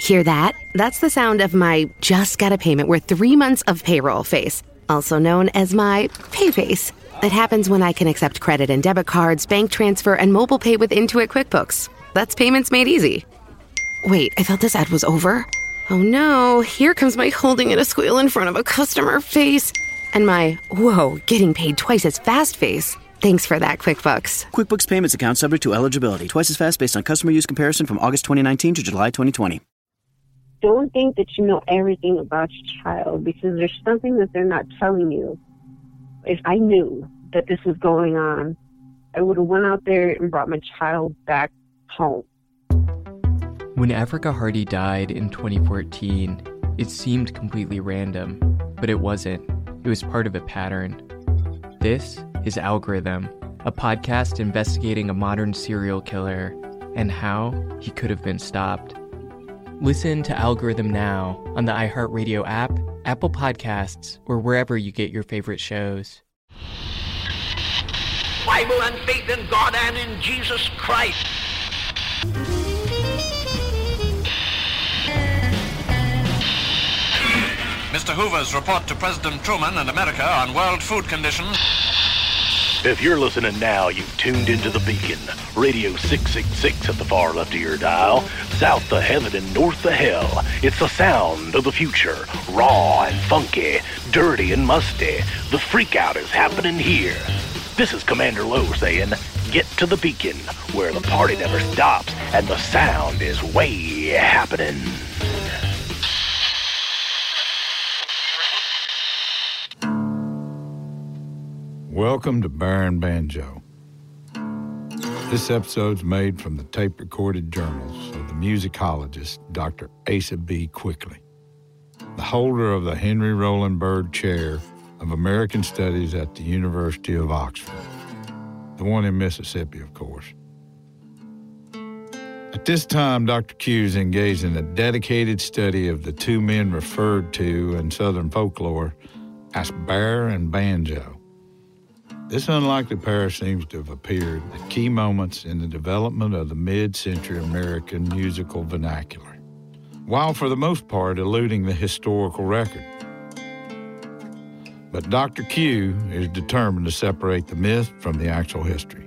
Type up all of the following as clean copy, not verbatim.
Hear that? That's the sound of my just got a payment worth 3 months of payroll face, also known as my pay face. It happens when I can accept credit and debit cards, bank transfer, and mobile pay with Intuit QuickBooks. That's payments made easy. Wait, I thought this ad was over. Oh no, here comes my holding in a squeal in front of a customer face. And my, whoa, getting paid twice as fast face. Thanks for that, QuickBooks. QuickBooks Payments account subject to eligibility. Twice as fast based on customer use comparison from August 2019 to July 2020. Don't think that you know everything about your child because there's something that they're not telling you. If I knew that this was going on, I would have went out there and brought my child back home. When Africa Hardy died in 2014, it seemed completely random, but it wasn't. It was part of a pattern. This is Algorithm, a podcast investigating a modern serial killer and how he could have been stopped. Listen to Algorithm now on the iHeartRadio app, Apple Podcasts, or wherever you get your favorite shows. Bible and faith in God and in Jesus Christ. Mr. Hoover's report to President Truman and America on world food conditions. If you're listening now, you've tuned into The Beacon, Radio 666 at the far left of your dial, south to heaven and north to hell. It's the sound of the future, raw and funky, dirty and musty. The freak out is happening here. This is Commander Lowe saying, get to The Beacon, where the party never stops and the sound is way happening. Welcome to Baron Banjo. This episode's made from the tape-recorded journals of the musicologist Dr. Asa B. Quickly, the holder of the Henry Roland Bird Chair of American Studies at the University of Oxford, the one in Mississippi, of course. At this time, Dr. Q is engaged in a dedicated study of the two men referred to in Southern folklore as Bear and Banjo. This unlikely pair seems to have appeared at key moments in the development of the mid-century American musical vernacular, while for the most part eluding the historical record. But Dr. Q is determined to separate the myth from the actual history.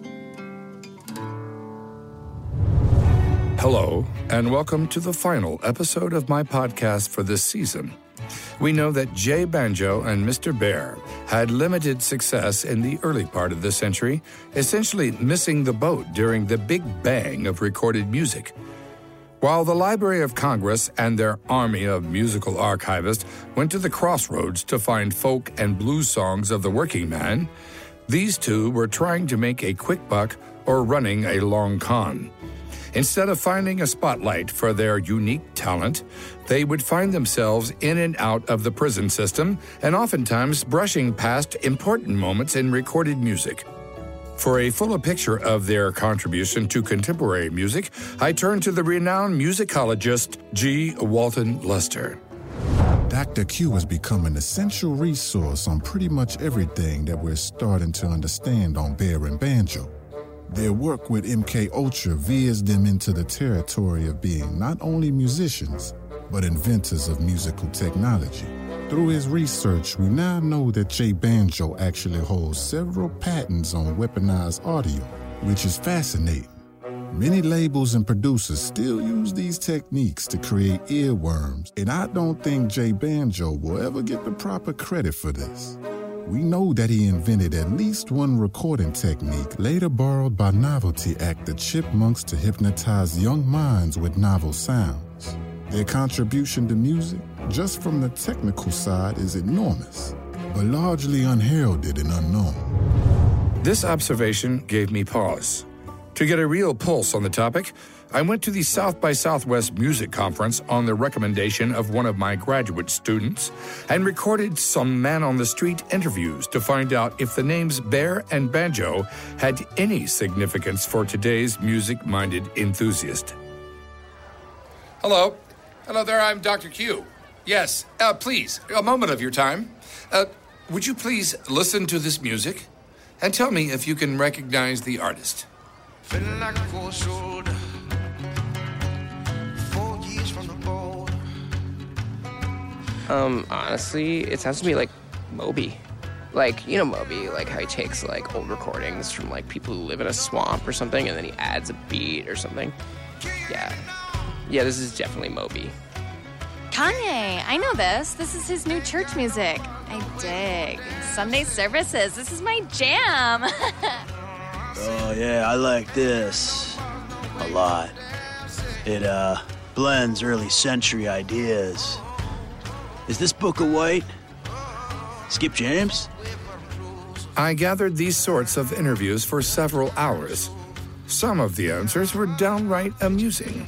Hello, and welcome to the final episode of my podcast for this season. We know that Jay Banjo and Mr. Bear had limited success in the early part of the century, essentially missing the boat during the Big Bang of recorded music. While the Library of Congress and their army of musical archivists went to the crossroads to find folk and blues songs of the working man, these two were trying to make a quick buck or running a long con. Instead of finding a spotlight for their unique talent, they would find themselves in and out of the prison system and oftentimes brushing past important moments in recorded music. For a fuller picture of their contribution to contemporary music, I turn to the renowned musicologist G. Walton Lester. Dr. Q has become an essential resource on pretty much everything that we're starting to understand on Bear and Banjo. Their work with MK Ultra veers them into the territory of being not only musicians, but inventors of musical technology. Through his research, we now know that Jay Banjo actually holds several patents on weaponized audio, which is fascinating. Many labels and producers still use these techniques to create earworms, and I don't think Jay Banjo will ever get the proper credit for this. We know that he invented at least one recording technique later borrowed by novelty actor Chipmunks to hypnotize young minds with novel sounds. Their contribution to music, just from the technical side, is enormous, but largely unheralded and unknown. This observation gave me pause. To get a real pulse on the topic, I went to the South by Southwest Music Conference on the recommendation of one of my graduate students and recorded some man-on-the-street interviews to find out if the names Bear and Banjo had any significance for today's music-minded enthusiast. Hello. Hello there, I'm Dr. Q. Yes, please, a moment of your time. Would you please listen to this music and tell me if you can recognize the artist? Feeling like a cold shoulder. 4 years from the Honestly, it sounds to me like Moby. Like, you know Moby, like how he takes, like, old recordings from, like, people who live in a swamp or something, and then he adds a beat or something. Yeah, this is definitely Moby. Kanye, I know this. This is his new church music. I dig. Sunday services. This is my jam. Oh, yeah, I like this a lot. It, blends early century ideas. Is this Booker White? Skip James? I gathered these sorts of interviews for several hours. Some of the answers were downright amusing.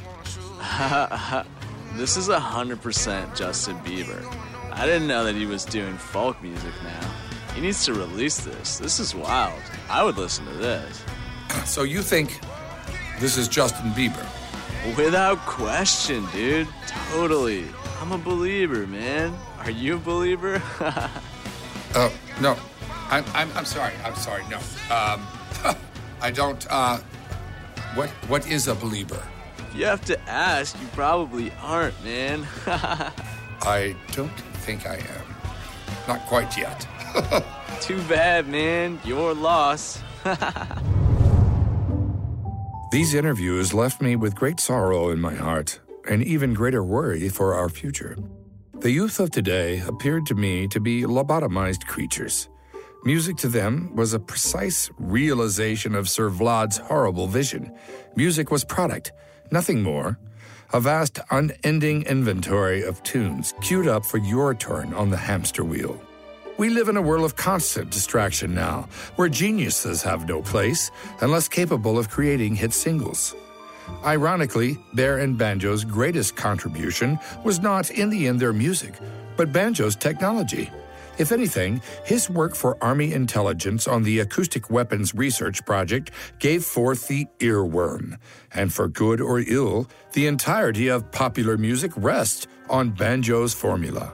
This is 100% Justin Bieber. I didn't know that he was doing folk music now. He needs to release this. This is wild. I would listen to this. So you think this is Justin Bieber? Without question, dude. Totally. I'm a believer, man. Are you a believer? No. I'm sorry. No. I don't, what is a believer? If you have to ask, you probably aren't, man. I don't think I am. Not quite yet. Too bad, man. Your loss. These interviews left me with great sorrow in my heart and even greater worry for our future. The youth of today appeared to me to be lobotomized creatures. Music to them was a precise realization of Sir Vlad's horrible vision. Music was product, nothing more. A vast, unending inventory of tunes queued up for your turn on the hamster wheel. We live in a world of constant distraction now, where geniuses have no place unless capable of creating hit singles. Ironically, Bear and Banjo's greatest contribution was not, in the end, their music, but Banjo's technology. If anything, his work for Army intelligence on the Acoustic Weapons Research Project gave forth the earworm. And for good or ill, the entirety of popular music rests on Banjo's formula.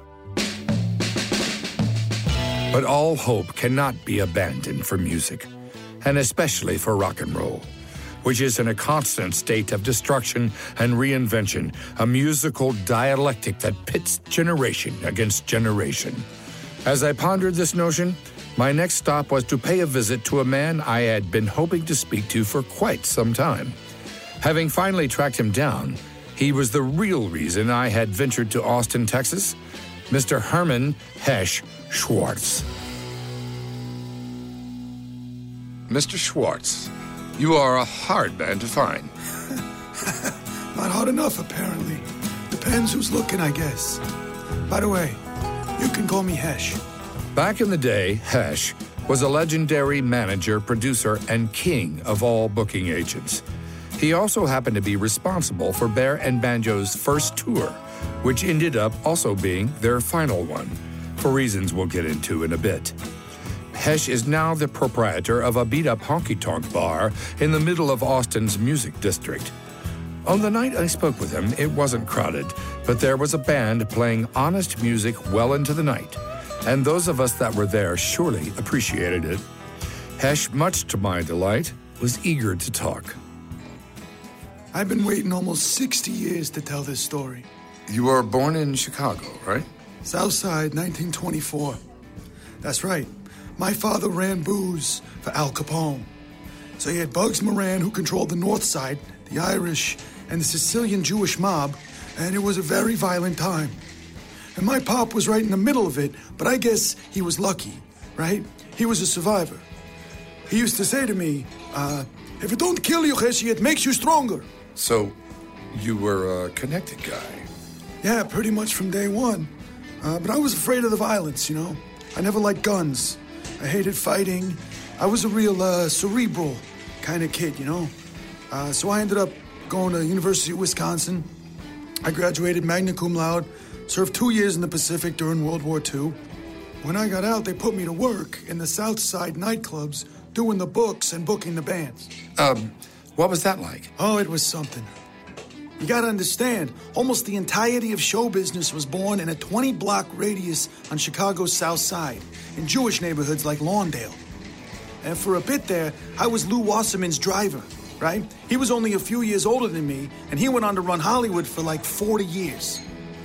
But all hope cannot be abandoned for music, and especially for rock and roll, which is in a constant state of destruction and reinvention, a musical dialectic that pits generation against generation. As I pondered this notion, my next stop was to pay a visit to a man I had been hoping to speak to for quite some time. Having finally tracked him down, he was the real reason I had ventured to Austin, Texas, Mr. Herman Hesh Schwartz. Mr. Schwartz, you are a hard man to find. Not hard enough, apparently. Depends who's looking, I guess. By the way, you can call me Hesh. Back in the day, Hesh was a legendary manager, producer, and king of all booking agents. He also happened to be responsible for Bear and Banjo's first tour, which ended up also being their final one, for reasons we'll get into in a bit. Hesh is now the proprietor of a beat-up honky-tonk bar in the middle of Austin's music district. On the night I spoke with him, it wasn't crowded, but there was a band playing honest music well into the night, and those of us that were there surely appreciated it. Hesh, much to my delight, was eager to talk. I've been waiting almost 60 years to tell this story. You were born in Chicago, right? Southside, 1924. That's right. My father ran booze for Al Capone. So he had Bugs Moran, who controlled the North Side, the Irish, and the Sicilian Jewish mob, and it was a very violent time. And my pop was right in the middle of it, but I guess he was lucky, right? He was a survivor. He used to say to me, if it don't kill you, Jesse, it makes you stronger. So, you were a connected guy? Yeah, pretty much from day one. But I was afraid of the violence, you know? I never liked guns. I hated fighting. I was a real cerebral kind of kid, you know? So I ended up going to University of Wisconsin. I graduated magna cum laude, served 2 years in the Pacific during World War II. When I got out, they put me to work in the South Side nightclubs, doing the books and booking the bands. What was that like? Oh, it was something. You gotta understand, almost the entirety of show business was born in a 20-block radius on Chicago's South Side, in Jewish neighborhoods like Lawndale. And for a bit there, I was Lou Wasserman's driver, right? He was only a few years older than me, and he went on to run Hollywood for like 40 years.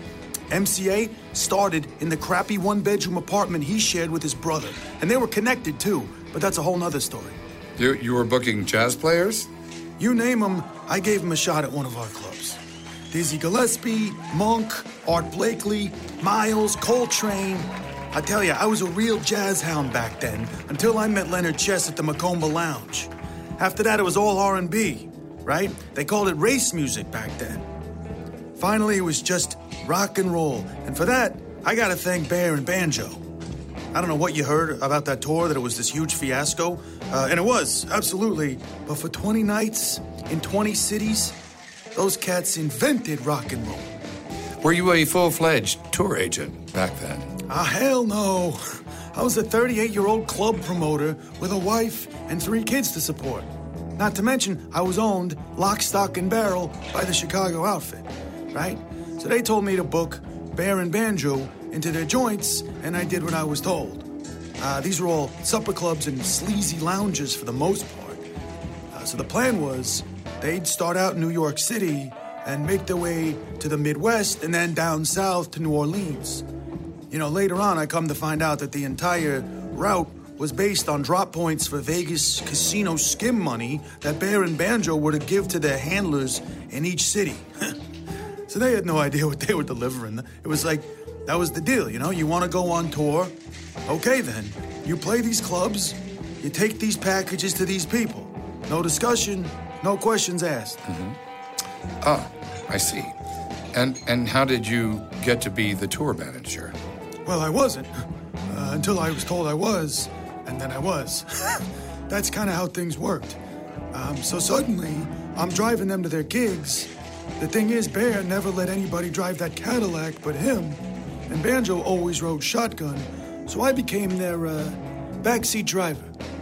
MCA started in the crappy one-bedroom apartment he shared with his brother. And they were connected, too, but that's a whole nother story. You were booking jazz players? You name them, I gave them a shot at one of our clubs. Dizzy Gillespie, Monk, Art Blakely, Miles, Coltrane. I tell you, I was a real jazz hound back then, until I met Leonard Chess at the Macomba Lounge. After that, it was all R&B, right? They called it race music back then. Finally, it was just rock and roll. And for that, I gotta thank Bear and Banjo. I don't know what you heard about that tour, that it was this huge fiasco. And it was, absolutely. But for 20 nights in 20 cities, those cats invented rock and roll. Were you a full-fledged tour agent back then? Hell no. I was a 38-year-old club promoter with a wife and 3 kids to support. Not to mention, I was owned lock, stock, and barrel by the Chicago outfit, right? So they told me to book Bear and Banjo into their joints, and I did what I was told. These were all supper clubs and sleazy lounges for the most part. So the plan was they'd start out in New York City and make their way to the Midwest and then down south to New Orleans. You know, later on, I come to find out that the entire route was based on drop points for Vegas casino skim money that Bear and Banjo were to give to their handlers in each city. So they had no idea what they were delivering. It was like, that was the deal, you know? You want to go on tour? Okay, then. You play these clubs, you take these packages to these people. No discussion, no questions asked. Mm-hmm. Ah, I see. And how did you get to be the tour manager? Well, I wasn't. Until I was told I was, and then I was. That's kind of how things worked. So suddenly, I'm driving them to their gigs. The thing is, Bear never let anybody drive that Cadillac but him, and Banjo always rode shotgun, so I became their backseat driver.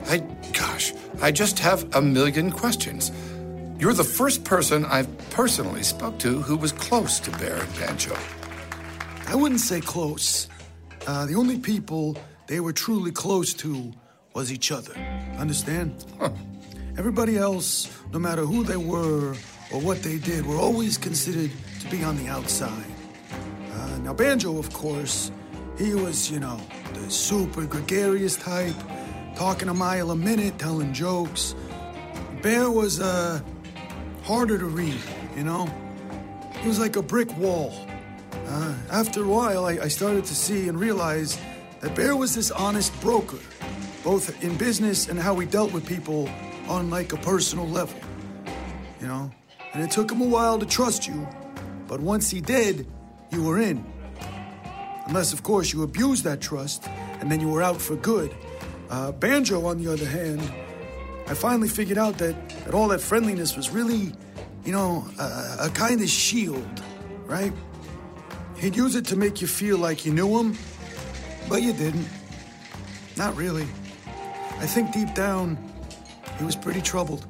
I just have a million questions. You're the first person I've personally spoke to who was close to Bear and Banjo. I wouldn't say close. The only people they were truly close to was each other. Understand? Huh. Everybody else, no matter who they were or what they did, were always considered to be on the outside. Now, Banjo, of course, he was, you know, the super gregarious type, talking a mile a minute, telling jokes. Bear was harder to read, you know? He was like a brick wall. After a while, I started to see and realize that Bear was this honest broker, both in business and how he dealt with people on like a personal level, you know? And it took him a while to trust you, but once he did, you were in. Unless, of course, you abused that trust, and then you were out for good. Banjo, on the other hand, I finally figured out that all that friendliness was really, you know, a kind of shield, right? He'd use it to make you feel like you knew him, but you didn't. Not really. I think deep down, he was pretty troubled.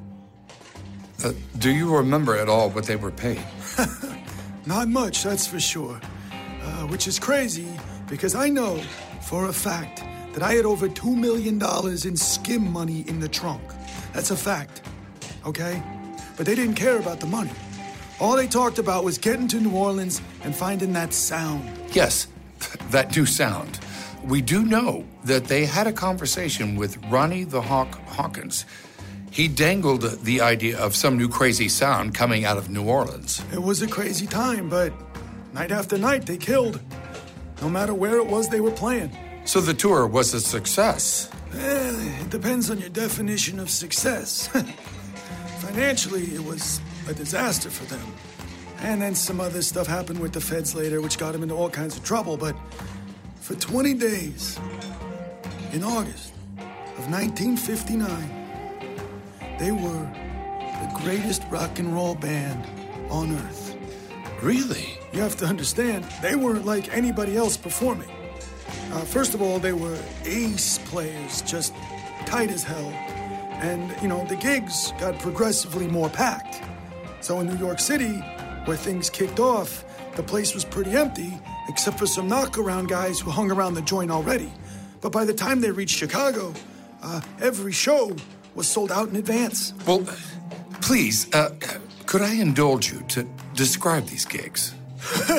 Do you remember at all what they were paid? Not much, that's for sure. Which is crazy, because I know for a fact that I had over $2 million in skim money in the trunk. That's a fact, okay? But they didn't care about the money. All they talked about was getting to New Orleans and finding that sound. Yes, that new sound. We do know that they had a conversation with Ronnie the Hawk Hawkins. He dangled the idea of some new crazy sound coming out of New Orleans. It was a crazy time, but night after night they killed. No matter where it was they were playing. So the tour was a success? It depends on your definition of success. Financially, it was a disaster for them. And then some other stuff happened with the feds later, which got them into all kinds of trouble. But for 20 days, in August of 1959, they were the greatest rock and roll band on earth. Really? You have to understand, they weren't like anybody else performing. First of all, they were ace players, just tight as hell. And, you know, the gigs got progressively more packed. So in New York City, where things kicked off, the place was pretty empty, except for some knockaround guys who hung around the joint already. But by the time they reached Chicago, every show was sold out in advance. Well, please, could I indulge you to describe these gigs?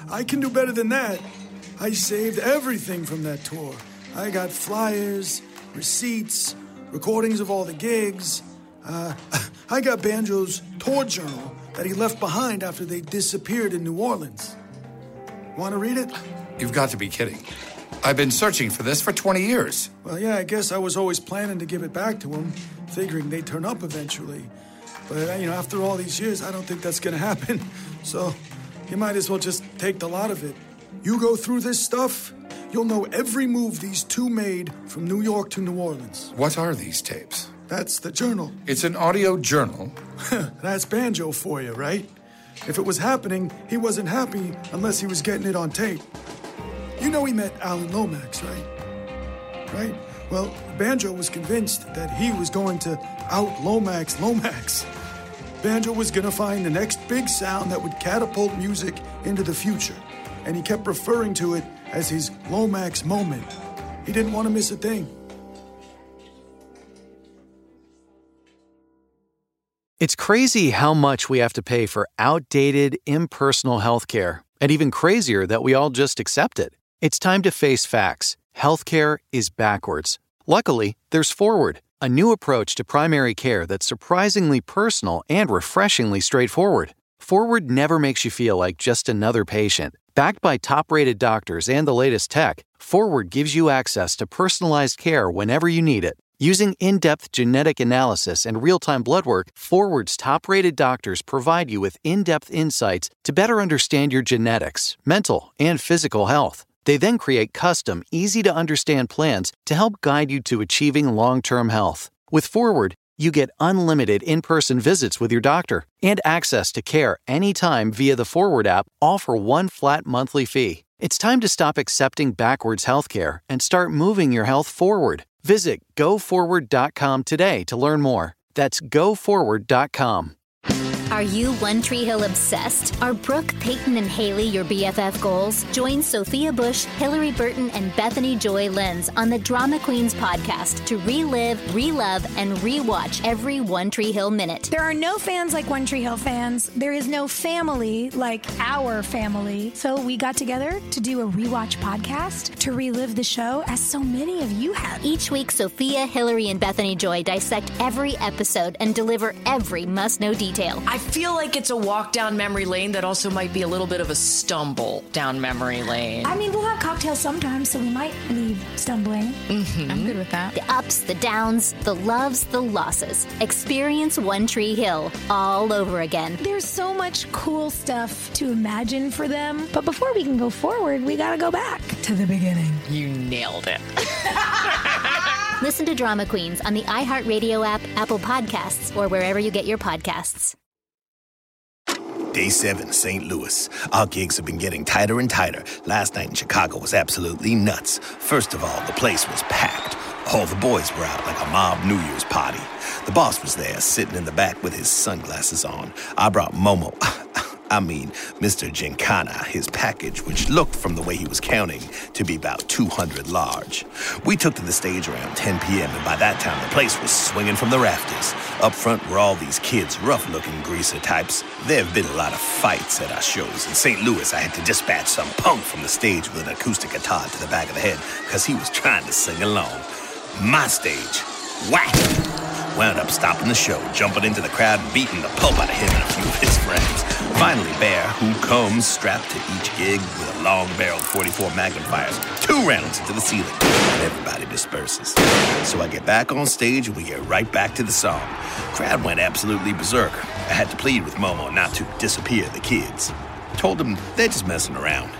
I can do better than that. I saved everything from that tour. I got flyers, receipts, recordings of all the gigs. I got Banjo's tour journal that he left behind after they disappeared in New Orleans. Want to read it? You've got to be kidding. I've been searching for this for 20 years. Well, yeah, I guess I was always planning to give it back to him, figuring they'd turn up eventually. But, after all these years, I don't think that's going to happen. So you might as well just take the lot of it. You go through this stuff, you'll know every move these two made from New York to New Orleans. What are these tapes? That's the journal. It's an audio journal. That's Banjo for you, right? If it was happening, he wasn't happy unless he was getting it on tape. You know he met Alan Lomax, right? Right? Well, Banjo was convinced that he was going to out-Lomax. Banjo was going to find the next big sound that would catapult music into the future. And he kept referring to it as his Lomax moment. He didn't want to miss a thing. It's crazy how much we have to pay for outdated, impersonal healthcare, and even crazier that we all just accept it. It's time to face facts. Healthcare is backwards. Luckily, there's Forward, a new approach to primary care that's surprisingly personal and refreshingly straightforward. Forward never makes you feel like just another patient. Backed by top-rated doctors and the latest tech, Forward gives you access to personalized care whenever you need it. Using in-depth genetic analysis and real-time blood work, Forward's top-rated doctors provide you with in-depth insights to better understand your genetics, mental, and physical health. They then create custom, easy-to-understand plans to help guide you to achieving long-term health. With Forward, you get unlimited in-person visits with your doctor and access to care anytime via the Forward app, all for one flat monthly fee. It's time to stop accepting backwards healthcare and start moving your health forward. Visit GoForward.com today to learn more. That's GoForward.com. Are you One Tree Hill obsessed? Are Brooke, Peyton, and Haley your BFF goals? Join Sophia Bush, Hillary Burton, and Bethany Joy Lenz on the Drama Queens podcast to relive, relove, and rewatch every One Tree Hill minute. There are no fans like One Tree Hill fans. There is no family like our family. So we got together to do a rewatch podcast to relive the show as so many of you have. Each week, Sophia, Hillary, and Bethany Joy dissect every episode and deliver every must-know detail. I feel like it's a walk down memory lane that also might be a little bit of a stumble down memory lane. I mean, we'll have cocktails sometimes, so we might leave stumbling. Mm-hmm. I'm good with that. The ups, the downs, the loves, the losses. Experience One Tree Hill all over again. There's so much cool stuff to imagine for them, but before we can go forward, we gotta go back to the beginning. You nailed it. Listen to Drama Queens on the iHeartRadio app, Apple Podcasts, or wherever you get your podcasts. Day 7, St. Louis. Our gigs have been getting tighter and tighter. Last night in Chicago was absolutely nuts. First of all, the place was packed. All the boys were out like a mob New Year's party. The boss was there, sitting in the back with his sunglasses on. I brought Momo, Mr. Gincana, his package, which looked, from the way he was counting, to be about 200 large. We took to the stage around 10 p.m., and by that time, the place was swinging from the rafters. Up front were all these kids, rough-looking greaser types. There have been a lot of fights at our shows. In St. Louis, I had to dispatch some punk from the stage with an acoustic guitar to the back of the head because he was trying to sing along. My stage, whack! Wound up stopping the show, jumping into the crowd and beating the pulp out of him and a few of his friends. Finally, Bear, who comes strapped to each gig with a long-barreled 44 Magnum fires 2 rounds into the ceiling, and everybody disperses. So I get back on stage and we get right back to the song. Crowd went absolutely berserk. I had to plead with Momo not to disappear the kids. Told them they're just messing around.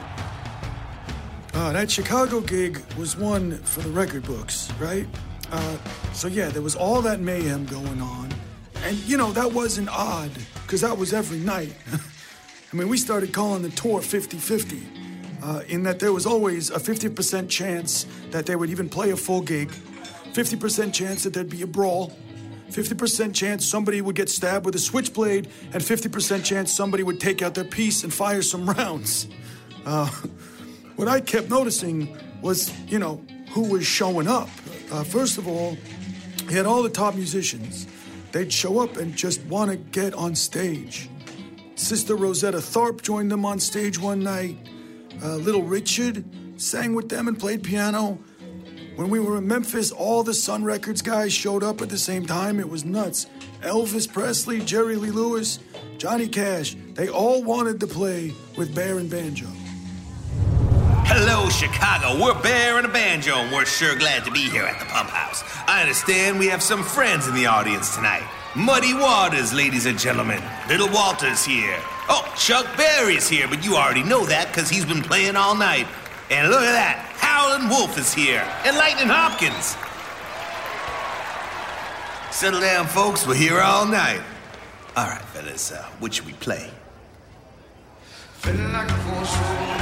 That Chicago gig was one for the record books, right? There was all that mayhem going on. And, that wasn't odd, because that was every night. We started calling the tour 50-50, in that there was always a 50% chance that they would even play a full gig, 50% chance that there'd be a brawl, 50% chance somebody would get stabbed with a switchblade, and 50% chance somebody would take out their piece and fire some rounds. What I kept noticing was, who was showing up. First of all, he had all the top musicians. They'd show up and just want to get on stage. Sister Rosetta Tharpe joined them on stage one night. Little Richard sang with them and played piano. When we were in Memphis, all the Sun Records guys showed up at the same time. It was nuts. Elvis Presley, Jerry Lee Lewis, Johnny Cash, they all wanted to play with Bear and Banjo. Hello, Chicago. We're Bear and a Banjo, and we're sure glad to be here at the Pump House. I understand we have some friends in the audience tonight. Muddy Waters, ladies and gentlemen. Little Walter's here. Oh, Chuck Berry's here, but you already know that because he's been playing all night. And look at that. Howlin' Wolf is here. And Lightning Hopkins. Settle down, folks. We're here all night. All right, fellas. What should we play? Feeling like a force road.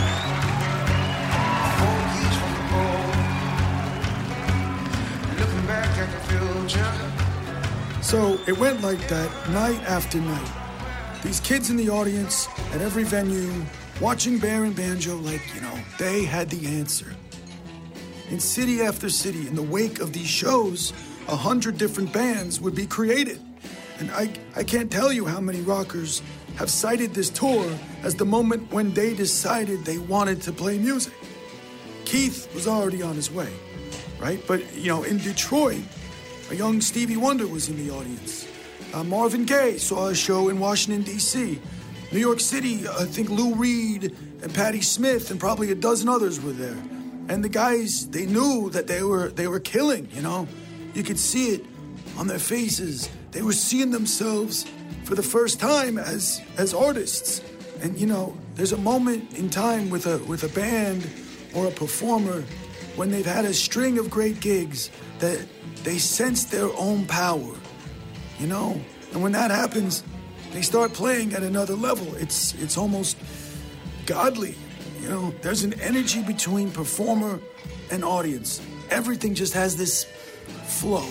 So it went like that night after night. These kids in the audience at every venue watching Bear and Banjo like, they had the answer. In city after city, in the wake of these shows, 100 different bands would be created. And I can't tell you how many rockers have cited this tour as the moment when they decided they wanted to play music. Keith was already on his way, right? But, in Detroit, a young Stevie Wonder was in the audience. Marvin Gaye saw a show in Washington, D.C. New York City, I think Lou Reed and Patti Smith and probably a dozen others were there. And the guys, they knew that they were killing, You could see it on their faces. They were seeing themselves for the first time as artists. And, there's a moment in time with a band or a performer when they've had a string of great gigs that they sense their own power, And when that happens, they start playing at another level. It's almost godly, There's an energy between performer and audience. Everything just has this flow.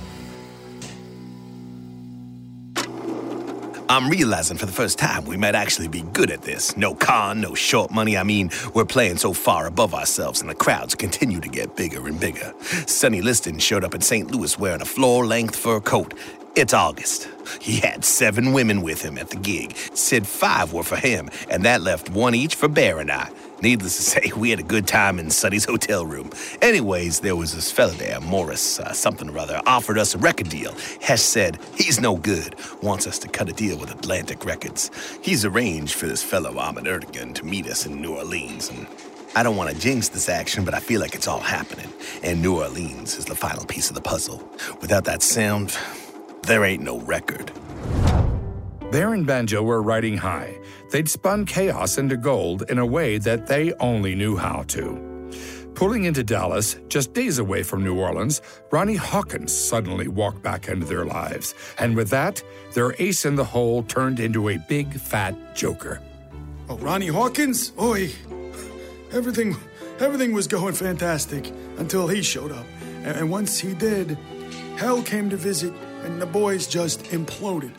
I'm realizing for the first time we might actually be good at this. No con, no short money. I mean, we're playing so far above ourselves and the crowds continue to get bigger and bigger. Sonny Liston showed up in St. Louis wearing a floor-length fur coat. It's August. He had 7 women with him at the gig. Said 5 were for him, and that left 1 each for Bear and I. Needless to say, we had a good time in Sonny's hotel room. Anyways, there was this fella there, Morris, something or other, offered us a record deal. Hesh said he's no good, wants us to cut a deal with Atlantic Records. He's arranged for this fellow, Ahmet Ertegun, to meet us in New Orleans, and I don't want to jinx this action, but I feel like it's all happening, and New Orleans is the final piece of the puzzle. Without that sound, there ain't no record. Bear and Banjo were riding high. They'd spun chaos into gold in a way that they only knew how to. Pulling into Dallas, just days away from New Orleans, Ronnie Hawkins suddenly walked back into their lives. And with that, their ace in the hole turned into a big, fat joker. Oh, Ronnie Hawkins? Oi. Everything was going fantastic until he showed up. And once he did, hell came to visit, and the boys just imploded.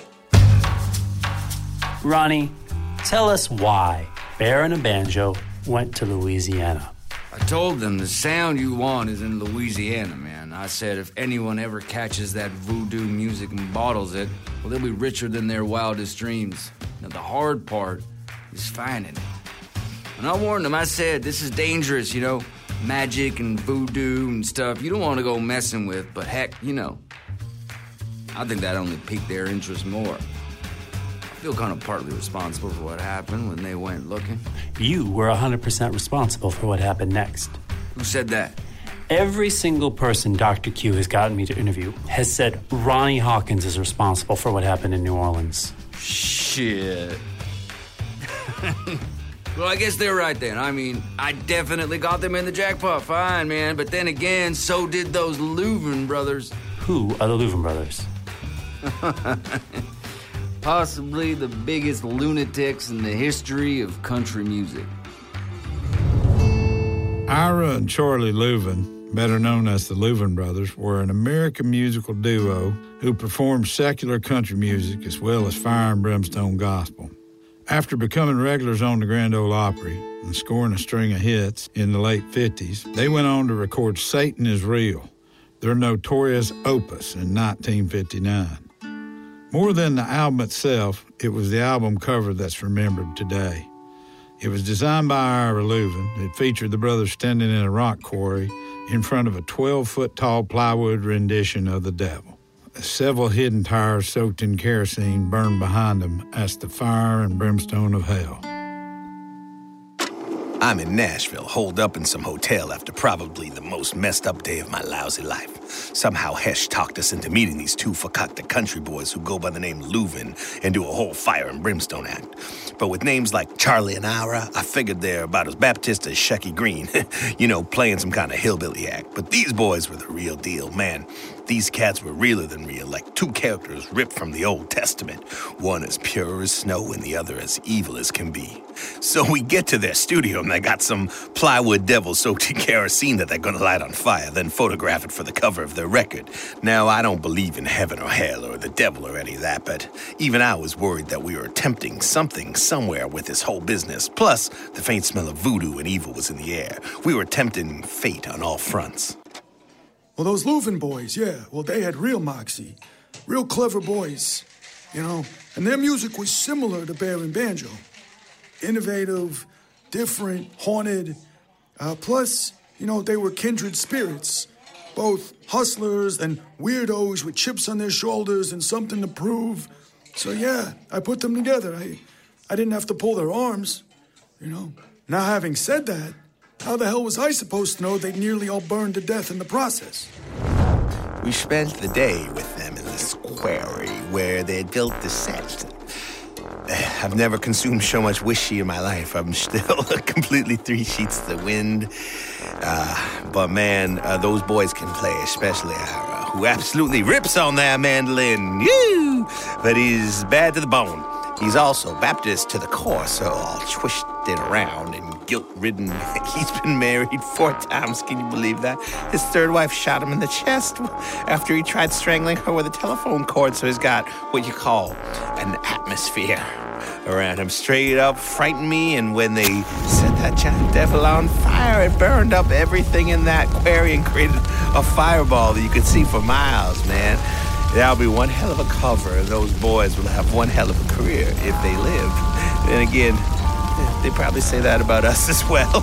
Ronnie, tell us why Bear and a Banjo went to Louisiana. I told them the sound you want is in Louisiana, man. I said if anyone ever catches that voodoo music and bottles it, well, they'll be richer than their wildest dreams. Now, the hard part is finding it. And I warned them, I said, this is dangerous, magic and voodoo and stuff you don't want to go messing with, but heck, I think that only piqued their interest more. I feel kind of partly responsible for what happened when they went looking. You were 100% responsible for what happened next. Who said that? Every single person Dr. Q has gotten me to interview has said Ronnie Hawkins is responsible for what happened in New Orleans. Shit. Well, I guess they're right then. I mean, I definitely got them in the jackpot fine, man. But then again, so did those Louvin brothers. Who are the Louvin brothers? Possibly the biggest lunatics in the history of country music. Ira and Charlie Louvin, better known as the Louvin brothers, were an American musical duo who performed secular country music as well as fire and brimstone gospel. After becoming regulars on the Grand Ole Opry and scoring a string of hits in the late 50s, they went on to record Satan is Real, their notorious opus in 1959. More than the album itself, it was the album cover that's remembered today. It was designed by Ira Louvin. It featured the brothers standing in a rock quarry in front of a 12-foot-tall plywood rendition of the devil. Several hidden tires soaked in kerosene burned behind them as the fire and brimstone of hell. I'm in Nashville, holed up in some hotel after probably the most messed up day of my lousy life. Somehow Hesh talked us into meeting these two fakakta country boys who go by the name Louvin and do a whole fire and brimstone act. But with names like Charlie and Ira, I figured they're about as Baptist as Shecky Green. You know, playing some kind of hillbilly act. But these boys were the real deal, man. These cats were realer than real, like two characters ripped from the Old Testament. One as pure as snow and the other as evil as can be. So we get to their studio and they got some plywood devil soaked in kerosene that they're gonna light on fire, then photograph it for the cover of their record. Now, I don't believe in heaven or hell or the devil or any of that, but even I was worried that we were attempting something somewhere with this whole business. Plus, the faint smell of voodoo and evil was in the air. We were tempting fate on all fronts. Well, those Louvin boys, yeah, well, they had real moxie. Real clever boys, you know, and their music was similar to Bear and Banjo. Innovative, different, haunted. Plus, you know, they were kindred spirits. Both hustlers and weirdos with chips on their shoulders and something to prove. So, yeah, I put them together. I didn't have to pull their arms, you know. Now, having said that, how the hell was I supposed to know they'd nearly all burned to death in the process? We spent the day with them in this quarry where they'd built the set. I've never consumed so much whiskey in my life. I'm still completely 3 sheets to the wind. But man, those boys can play, especially Ira, who absolutely rips on that mandolin. Woo! But he's bad to the bone. He's also Baptist to the core, so all twisted around and guilt-ridden. He's been married 4 times, can you believe that? His 3rd wife shot him in the chest after he tried strangling her with a telephone cord, so he's got what you call an atmosphere around him. Straight up frightened me, and when they set that giant devil on fire, it burned up everything in that quarry and created a fireball that you could see for miles, man. That'll be one hell of a cover, and those boys will have one hell of a career if they live. Then again, they probably say that about us as well.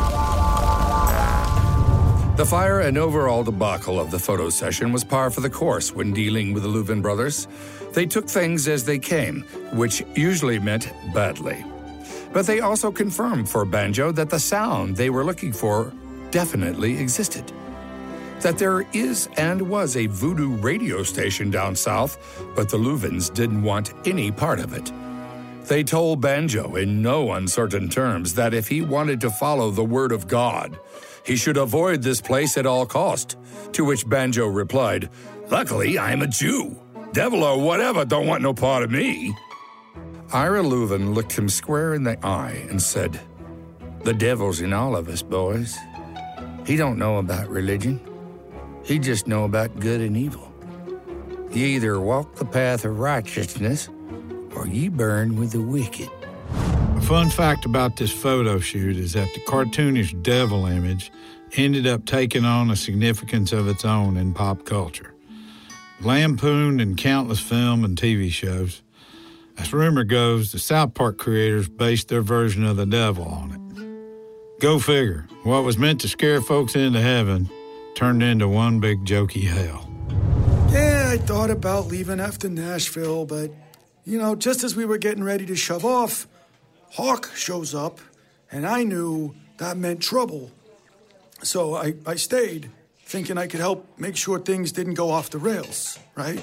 The fire and overall debacle of the photo session was par for the course when dealing with the Louvin brothers. They took things as they came, which usually meant badly. But they also confirmed for Banjo that the sound they were looking for definitely existed. That there is and was a voodoo radio station down south, but the Louvins didn't want any part of it. They told Banjo in no uncertain terms that if he wanted to follow the word of God, he should avoid this place at all cost, to which Banjo replied, "Luckily, I'm a Jew. Devil or whatever don't want no part of me." Ira Louvin looked him square in the eye and said, "The devil's in all of us, boys. He don't know about religion. He just know about good and evil. You either walk the path of righteousness or ye burn with the wicked." A fun fact about this photo shoot is that the cartoonish devil image ended up taking on a significance of its own in pop culture. Lampooned in countless film and TV shows, as rumor goes, the South Park creators based their version of the devil on it. Go figure, what was meant to scare folks into heaven turned into one big jokey hell. Yeah, I thought about leaving after Nashville, but, you know, just as we were getting ready to shove off, Hawk shows up, and I knew that meant trouble. So I stayed, thinking I could help make sure things didn't go off the rails, right?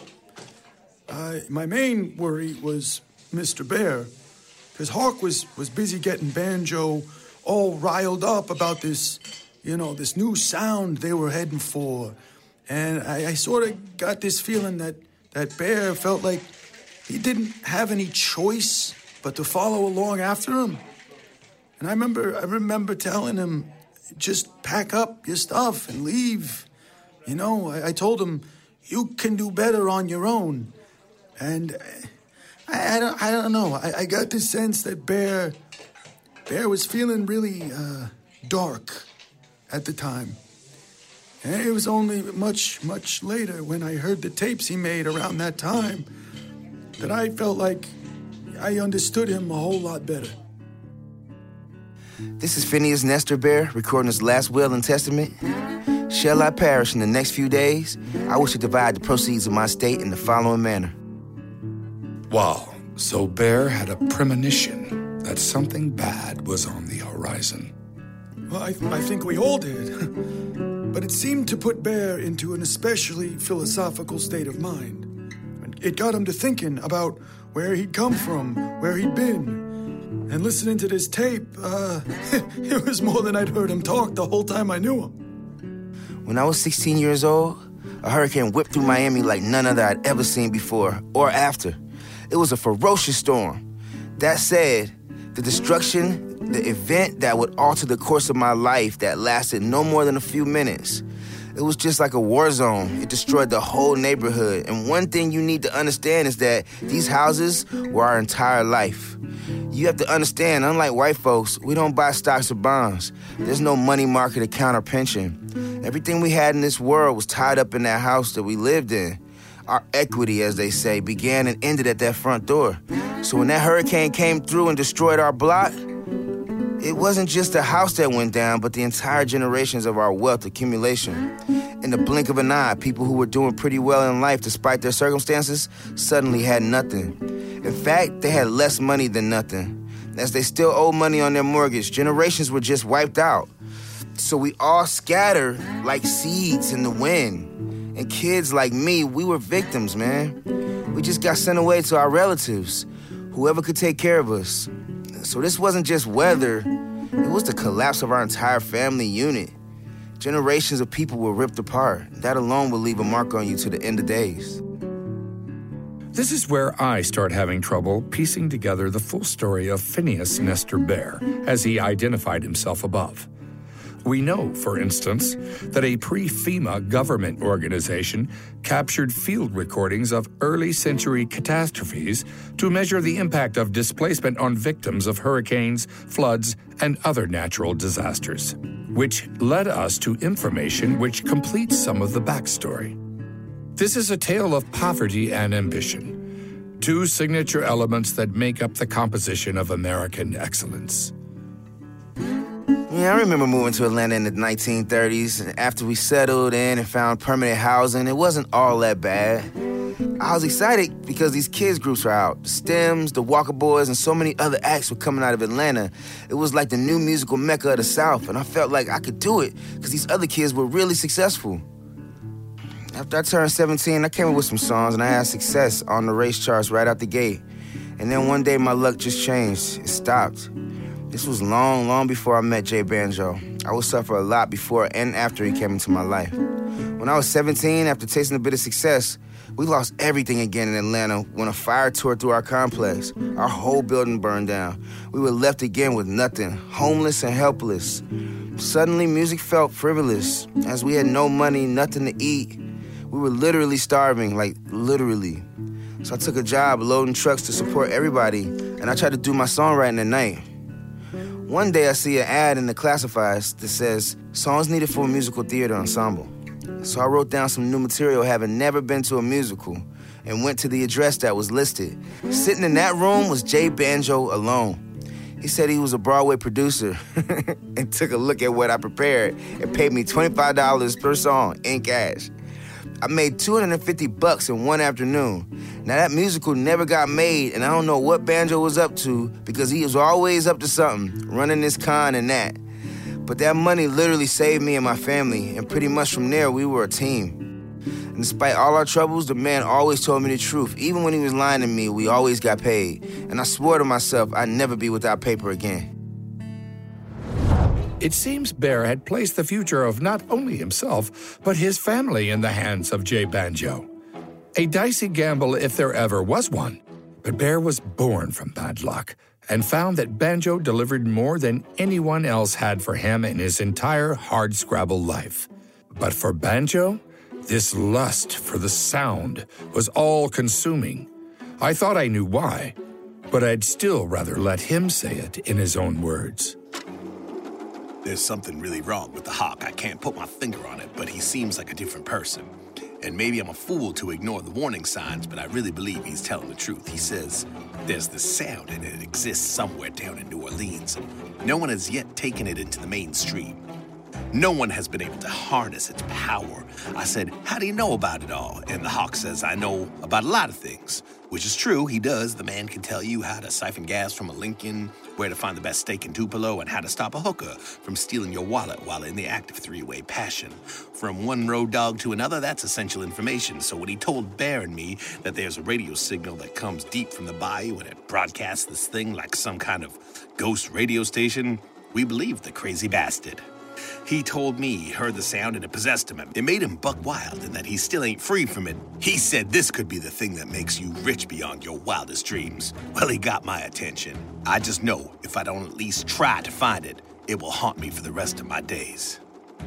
My main worry was Mr. Bear, because Hawk was busy getting Banjo all riled up about this, you know, this new sound they were heading for. And I sort of got this feeling that Bear felt like he didn't have any choice but to follow along after him. And I remember telling him, just pack up your stuff and leave. You know, I told him, you can do better on your own. And I don't know. I got the sense that Bear was feeling really dark at the time. And it was only much, much later when I heard the tapes he made around that time that I felt like I understood him a whole lot better. This is Phineas Nestor Bear recording his last will and testament. Shall I perish in the next few days, I wish to divide the proceeds of my estate in the following manner. Wow, so Bear had a premonition that something bad was on the horizon. Well, I think we all did. But it seemed to put Bear into an especially philosophical state of mind. It got him to thinking about where he'd come from, where he'd been. And listening to this tape, it was more than I'd heard him talk the whole time I knew him. When I was 16 years old, a hurricane whipped through Miami like none other I'd ever seen before or after. It was a ferocious storm. That said, the destruction, the event that would alter the course of my life that lasted no more than a few minutes. It was just like a war zone. It destroyed the whole neighborhood. And one thing you need to understand is that these houses were our entire life. You have to understand, unlike white folks, we don't buy stocks or bonds. There's no money market account or pension. Everything we had in this world was tied up in that house that we lived in. Our equity, as they say, began and ended at that front door. So when that hurricane came through and destroyed our block, it wasn't just the house that went down, but the entire generations of our wealth accumulation. In the blink of an eye, people who were doing pretty well in life despite their circumstances suddenly had nothing. In fact, they had less money than nothing. As they still owed money on their mortgage, generations were just wiped out. So we all scattered like seeds in the wind. And kids like me, we were victims, man. We just got sent away to our relatives, whoever could take care of us. So this wasn't just weather, it was the collapse of our entire family unit. Generations of people were ripped apart. That alone will leave a mark on you to the end of days. This is where I start having trouble piecing together the full story of Phineas Nestor Bear, as he identified himself above. We know, for instance, that a pre-FEMA government organization captured field recordings of early century catastrophes to measure the impact of displacement on victims of hurricanes, floods, and other natural disasters, which led us to information which completes some of the backstory. This is a tale of poverty and ambition, two signature elements that make up the composition of American excellence. Yeah, I remember moving to Atlanta in the 1930s. After we settled in and found permanent housing, it wasn't all that bad. I was excited because these kids groups were out. The Stems, the Walker Boys, and so many other acts were coming out of Atlanta. It was like the new musical mecca of the South, and I felt like I could do it because these other kids were really successful. After I turned 17, I came up with some songs, and I had success on the race charts right out the gate. And then one day, my luck just changed. It stopped. This was long, long before I met Jay Banjo. I would suffer a lot before and after he came into my life. When I was 17, after tasting a bit of success, we lost everything again in Atlanta when a fire tore through our complex. Our whole building burned down. We were left again with nothing, homeless and helpless. Suddenly, music felt frivolous, as we had no money, nothing to eat. We were literally starving, like literally. So I took a job loading trucks to support everybody, and I tried to do my songwriting at night. One day I see an ad in the classifieds that says, songs needed for a musical theater ensemble. So I wrote down some new material having never been to a musical and went to the address that was listed. Sitting in that room was Jay Banjo alone. He said he was a Broadway producer and took a look at what I prepared and paid me $25 per song in cash. I made $250 in one afternoon. Now, that musical never got made, and I don't know what Banjo was up to because he was always up to something, running this con and that. But that money literally saved me and my family, and pretty much from there, we were a team. And despite all our troubles, the man always told me the truth. Even when he was lying to me, we always got paid. And I swore to myself I'd never be without paper again. It seems Bear had placed the future of not only himself, but his family in the hands of Jay Banjo. A dicey gamble if there ever was one. But Bear was born from bad luck and found that Banjo delivered more than anyone else had for him in his entire hardscrabble life. But for Banjo, this lust for the sound was all-consuming. I thought I knew why, but I'd still rather let him say it in his own words. There's something really wrong with the Hawk. I can't put my finger on it, but he seems like a different person. And maybe I'm a fool to ignore the warning signs, but I really believe he's telling the truth. He says there's this sound and it exists somewhere down in New Orleans. No one has yet taken it into the mainstream. No one has been able to harness its power. I said, how do you know about it all? And the Hawk says, I know about a lot of things. Which is true, he does. The man can tell you how to siphon gas from a Lincoln, where to find the best steak in Tupelo, and how to stop a hooker from stealing your wallet while in the act of three-way passion. From one road dog to another, that's essential information. So when he told Bear and me that there's a radio signal that comes deep from the bayou and it broadcasts this thing like some kind of ghost radio station, we believed the crazy bastard. He told me he heard the sound and it possessed him. It made him buck wild and that he still ain't free from it. He said this could be the thing that makes you rich beyond your wildest dreams. Well, he got my attention. I just know if I don't at least try to find it, it will haunt me for the rest of my days.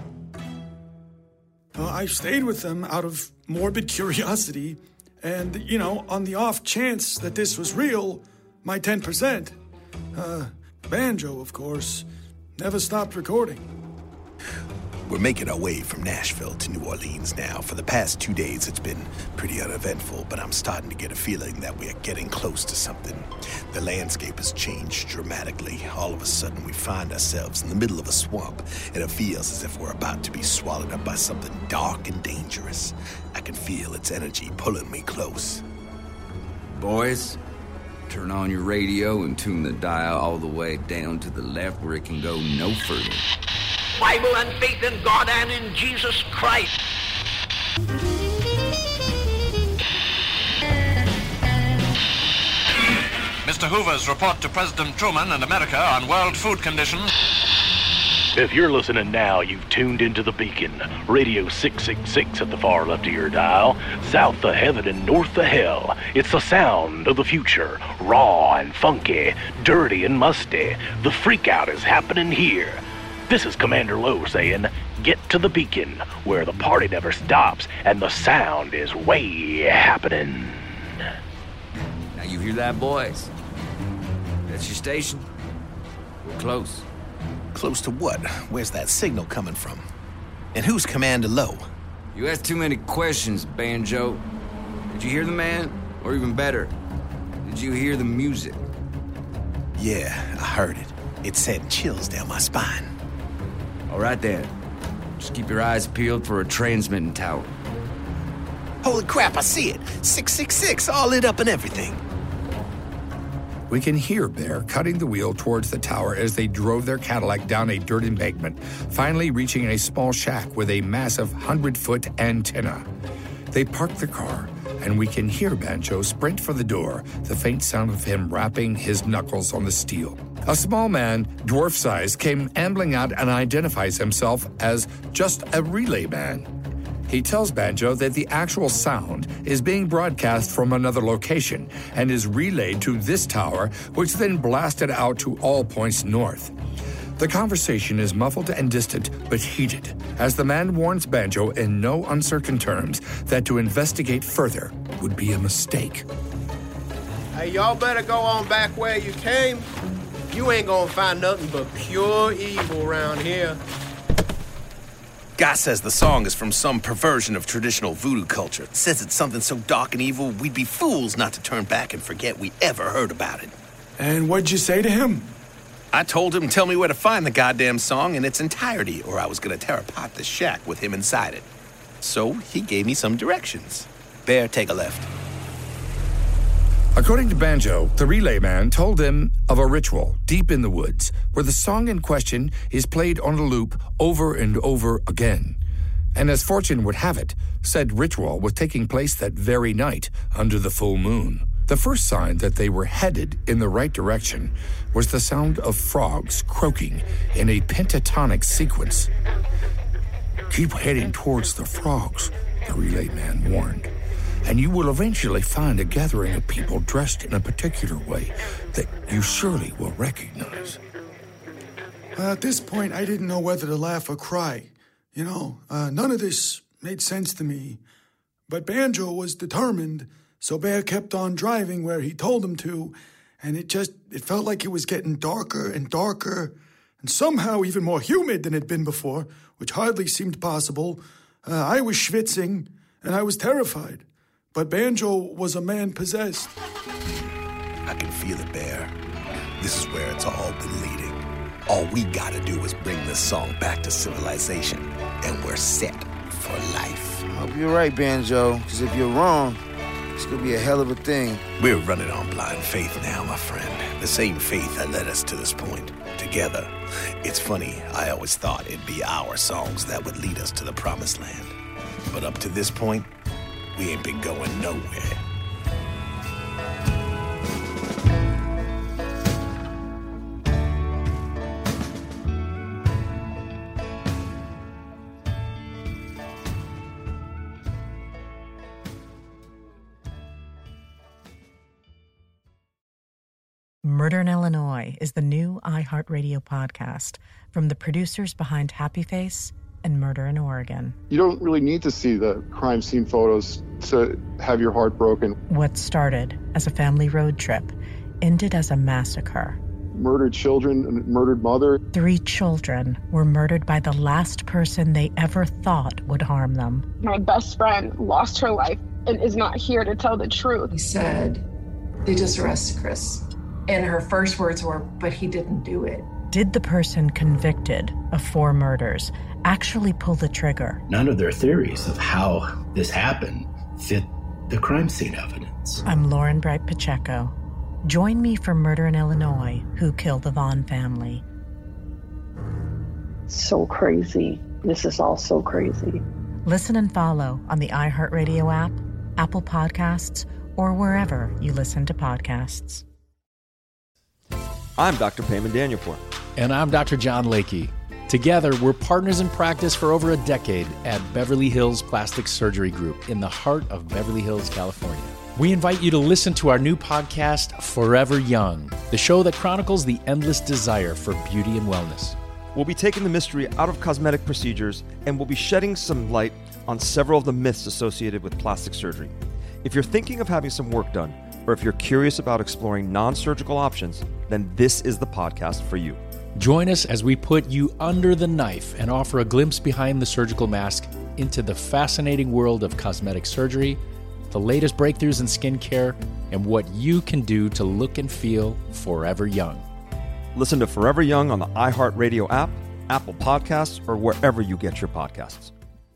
I stayed with them out of morbid curiosity. And, on the off chance that this was real, my 10%. Banjo, of course, never stopped recording. We're making our way from Nashville to New Orleans now. For the past 2 days, it's been pretty uneventful, but I'm starting to get a feeling that we are getting close to something. The landscape has changed dramatically. All of a sudden, we find ourselves in the middle of a swamp, and it feels as if we're about to be swallowed up by something dark and dangerous. I can feel its energy pulling me close. Boys, turn on your radio and tune the dial all the way down to the left where it can go no further. Bible and faith in God and in Jesus Christ. Mr. Hoover's report to President Truman and America on world food conditions. If you're listening now, you've tuned into the Beacon, Radio 666 at the far left of your dial, south of heaven and north of hell. It's the sound of the future, raw and funky, dirty and musty. The freak out is happening here. This is Commander Lowe saying, get to the Beacon, where the party never stops and the sound is way happening. Now you hear that, boys? That's your station. We're close. Close to what? Where's that signal coming from? And who's Commander Lowe? You asked too many questions, Banjo. Did you hear the man? Or even better, did you hear the music? Yeah, I heard it. It sent chills down my spine. All right, then. Just keep your eyes peeled for a transmitting tower. Holy crap, I see it. 666, all lit up and everything. We can hear Bear cutting the wheel towards the tower as they drove their Cadillac down a dirt embankment, finally reaching a small shack with a massive 100-foot antenna. They park the car, and we can hear Banjo sprint for the door, the faint sound of him rapping his knuckles on the steel. A small man, dwarf-sized, came ambling out and identifies himself as just a relay man. He tells Banjo that the actual sound is being broadcast from another location and is relayed to this tower, which then blasted out to all points north. The conversation is muffled and distant, but heated, as the man warns Banjo in no uncertain terms that to investigate further would be a mistake. Hey, y'all better go on back where you came. You ain't gonna find nothing but pure evil around here. Guy says the song is from some perversion of traditional voodoo culture. Says it's something so dark and evil, we'd be fools not to turn back and forget we ever heard about it. And what'd you say to him? I told him tell me where to find the goddamn song in its entirety, or I was gonna tear apart the shack with him inside it. So he gave me some directions. Bear, take a left. According to Banjo, the relay man told him of a ritual deep in the woods where the song in question is played on a loop over and over again. And as fortune would have it, said ritual was taking place that very night under the full moon. The first sign that they were headed in the right direction was the sound of frogs croaking in a pentatonic sequence. "Keep heading towards the frogs," the relay man warned, "and you will eventually find a gathering of people dressed in a particular way that you surely will recognize." At this point, I didn't know whether to laugh or cry. None of this made sense to me. But Banjo was determined, so Bear kept on driving where he told him to, and it felt like it was getting darker and darker, and somehow even more humid than it had been before, which hardly seemed possible. I was schwitzing, and I was terrified. But Banjo was a man possessed. I can feel it, Bear. This is where it's all been leading. All we gotta do is bring this song back to civilization, and we're set for life. I hope you're right, Banjo, because if you're wrong, it's gonna be a hell of a thing. We're running on blind faith now, my friend. The same faith that led us to this point. Together. It's funny, I always thought it'd be our songs that would lead us to the promised land. But up to this point, we ain't been going nowhere. Murder in Illinois is the new iHeartRadio podcast from the producers behind Happy Face and Murder in Oregon. You don't really need to see the crime scene photos to have your heart broken. What started as a family road trip ended as a massacre. Murdered children, a murdered mother. 3 children were murdered by the last person they ever thought would harm them. My best friend lost her life and is not here to tell the truth. He said, they just arrested Chris. And her first words were, but he didn't do it. Did the person convicted of 4 murders actually pull the trigger? None of their theories of how this happened fit the crime scene evidence. I'm Lauren Bright Pacheco. Join me for Murder in Illinois, Who Killed the Vaughn Family. So crazy. This is all so crazy. Listen and follow on the iHeartRadio app, Apple Podcasts, or wherever you listen to podcasts. I'm Dr. Payman Danielpour. And I'm Dr. John Lakey. Together, we're partners in practice for over a decade at Beverly Hills Plastic Surgery Group in the heart of Beverly Hills, California. We invite you to listen to our new podcast, Forever Young, the show that chronicles the endless desire for beauty and wellness. We'll be taking the mystery out of cosmetic procedures, and we'll be shedding some light on several of the myths associated with plastic surgery. If you're thinking of having some work done, or if you're curious about exploring non-surgical options, then this is the podcast for you. Join us as we put you under the knife and offer a glimpse behind the surgical mask into the fascinating world of cosmetic surgery, the latest breakthroughs in skincare, and what you can do to look and feel forever young. Listen to Forever Young on the iHeartRadio app, Apple Podcasts, or wherever you get your podcasts.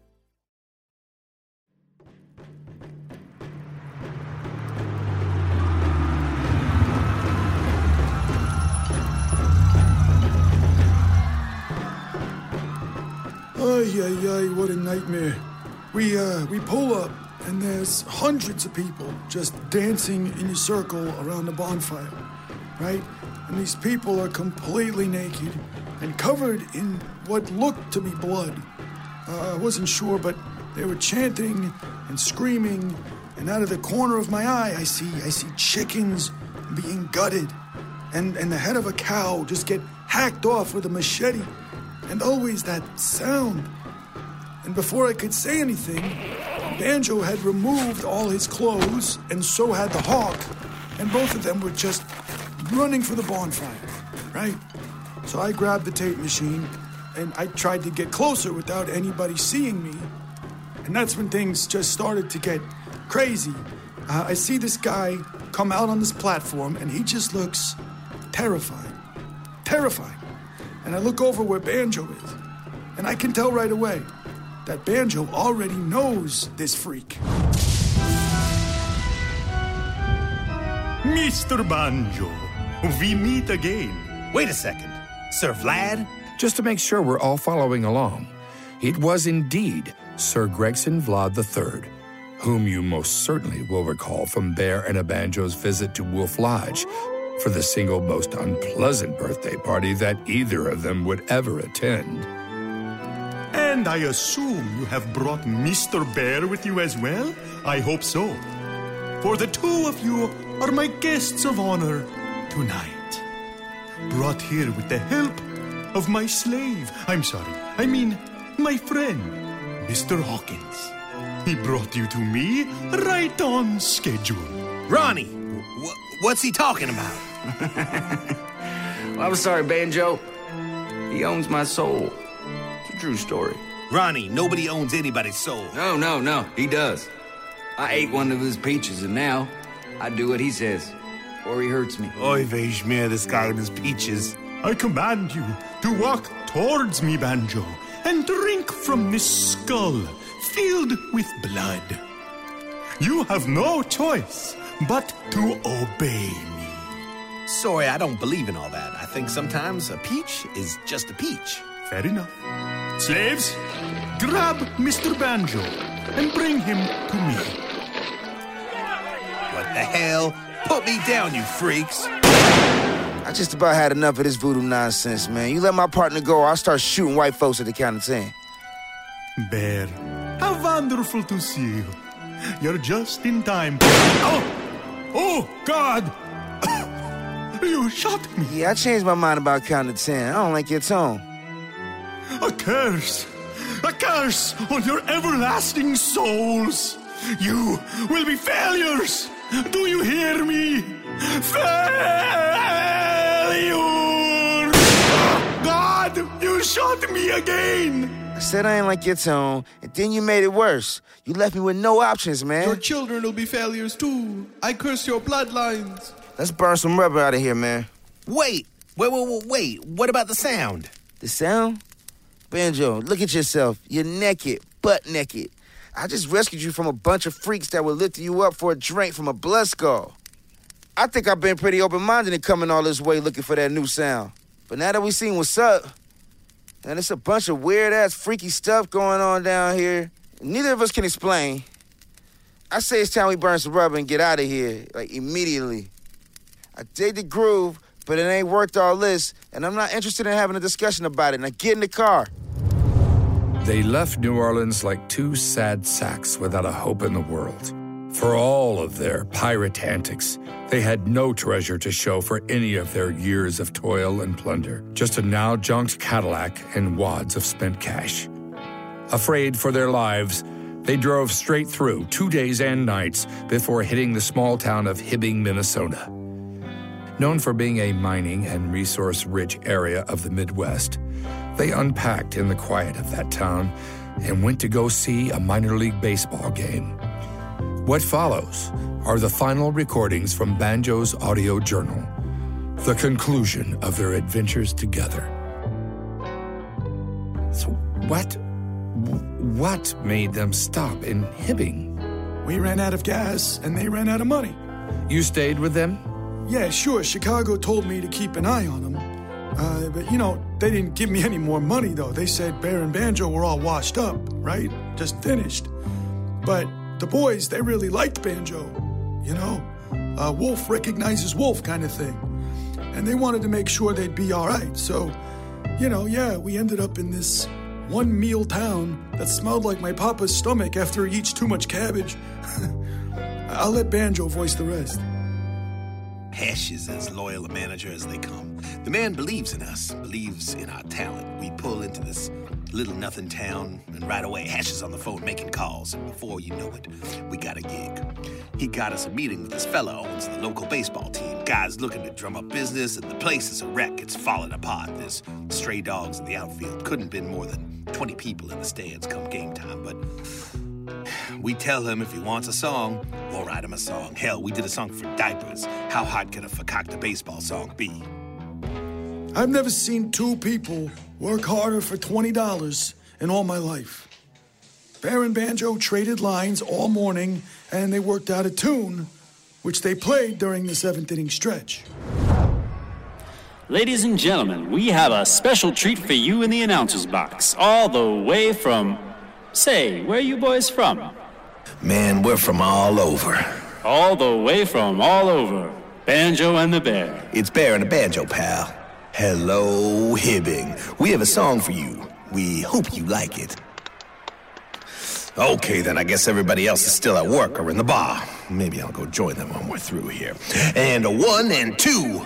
Ay, what a nightmare. We pull up, and there's hundreds of people just dancing in a circle around the bonfire, right? And these people are completely naked and covered in what looked to be blood. I wasn't sure, but they were chanting and screaming, and out of the corner of my eye, I see chickens being gutted, and the head of a cow just get hacked off with a machete. And always that sound. And before I could say anything, Banjo had removed all his clothes, and so had the hawk. And both of them were just running for the bonfire, right? So I grabbed the tape machine, and I tried to get closer without anybody seeing me. And that's when things just started to get crazy. I see this guy come out on this platform, and he just looks terrified. Terrified. And I look over where Banjo is, and I can tell right away that Banjo already knows this freak. Mr. Banjo, we meet again. Wait a second. Sir Vlad? Just to make sure we're all following along, it was indeed Sir Gregson Vlad III, whom you most certainly will recall from Bear and a Banjo's visit to Wolf Lodge, for the single most unpleasant birthday party that either of them would ever attend. And I assume you have brought Mr. Bear with you as well? I hope so. For the two of you are my guests of honor tonight. Brought here with the help of my slave. My friend, Mr. Hawkins. He brought you to me right on schedule. Ronnie, what's he talking about? Well, I'm sorry, Banjo. He owns my soul. It's a true story. Ronnie, nobody owns anybody's soul. No, he does. I ate one of his peaches, and now I do what he says, or he hurts me. Oy vey schmear, this guy and his peaches. I command you to walk towards me, Banjo, and drink from this skull filled with blood. You have no choice but to obey me. Sorry, I don't believe in all that. I think sometimes a peach is just a peach. Fair enough. Slaves, grab Mr. Banjo and bring him to me. What the hell? Put me down, you freaks. I just about had enough of this voodoo nonsense, man. You let my partner go, I'll start shooting white folks at the count of 10. Bear, how wonderful to see you. You're just in time. Oh, God! You shot me. Yeah, I changed my mind about counting to 10. I don't like your tone. A curse on your everlasting souls. You will be failures. Do you hear me? Failure! God, you shot me again. I said I ain't like your tone, and then you made it worse. You left me with no options, man. Your children will be failures too. I curse your bloodlines. Let's burn some rubber out of here, man. Wait. What about the sound? The sound? Banjo, look at yourself. You're naked, butt naked. I just rescued you from a bunch of freaks that were lifting you up for a drink from a blood skull. I think I've been pretty open-minded in coming all this way looking for that new sound. But now that we seen what's up, and it's a bunch of weird-ass freaky stuff going on down here, neither of us can explain. I say it's time we burn some rubber and get out of here, like, immediately. I dig the groove, but it ain't worked all this, and I'm not interested in having a discussion about it. Now get in the car. They left New Orleans like two sad sacks without a hope in the world. For all of their pirate antics, they had no treasure to show for any of their years of toil and plunder, just a now-junked Cadillac and wads of spent cash. Afraid for their lives, they drove straight through 2 days and nights before hitting the small town of Hibbing, Minnesota. Known for being a mining and resource-rich area of the Midwest, they unpacked in the quiet of that town and went to go see a minor league baseball game. What follows are the final recordings from Banjo's audio journal, the conclusion of their adventures together. So what made them stop in Hibbing? We ran out of gas and they ran out of money. You stayed with them? Yeah, sure. Chicago told me to keep an eye on them. But, they didn't give me any more money, though. They said Bear and Banjo were all washed up, right? Just finished. But the boys, they really liked Banjo. Wolf recognizes wolf kind of thing. And they wanted to make sure they'd be all right. So, we ended up in this one-meal town that smelled like my papa's stomach after he eats too much cabbage. I'll let Banjo voice the rest. Hesh is as loyal a manager as they come. The man believes in us, believes in our talent. We pull into this little nothing town, and right away Hesh is on the phone making calls, and before you know it, we got a gig. He got us a meeting with this fella who owns the local baseball team. Guys looking to drum up business, and the place is a wreck. It's falling apart. There's stray dogs in the outfield. Couldn't been more than 20 people in the stands come game time, but we tell him if he wants a song, we'll write him a song. Hell, we did a song for diapers. How hot can a fakakta baseball song be? I've never seen two people work harder for $20 in all my life. Bear and Banjo traded lines all morning, and they worked out a tune, which they played during the 7th inning stretch. Ladies and gentlemen, we have a special treat for you in the announcer's box, all the way from... Say, where are you boys from? Man, we're from all over. All the way from all over. Banjo and the Bear. It's Bear and the Banjo, pal. Hello, Hibbing. We have a song for you. We hope you like it. Okay, then I guess everybody else is still at work or in the bar. Maybe I'll go join them when we're through here. And a 1 and 2.